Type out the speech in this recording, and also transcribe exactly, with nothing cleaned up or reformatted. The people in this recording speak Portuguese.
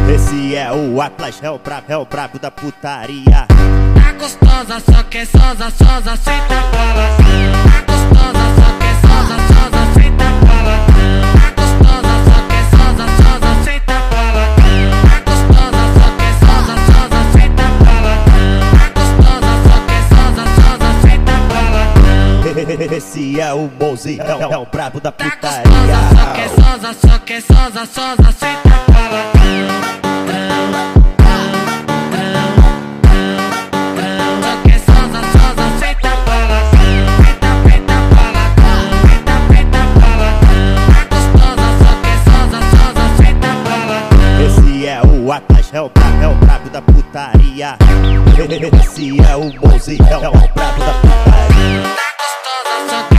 Esse é o Atlas, é o brabo, é o brabo da putaria. Tá gostosa, só que é sosa, sosa, senta palavrão. Tá gostosa, só que é sosa, sosa, senta palavrão. Tá gostosa, só que é sosa, sosa, senta palavrão. Tá gostosa, só que é sosa, sosa, senta palavrão. Tá gostosa, só que é sosa, sosa, senta palavrão. Esse é o Mozi, é, é o brabo da Tá putaria. gostosa, só que é sosa, só que é sosa, sosa, senta palavrão. O Atlas é o brabo, é o brabo da putaria. Esse é o Mozi, é o brabo da putaria. Tá gostosa, só que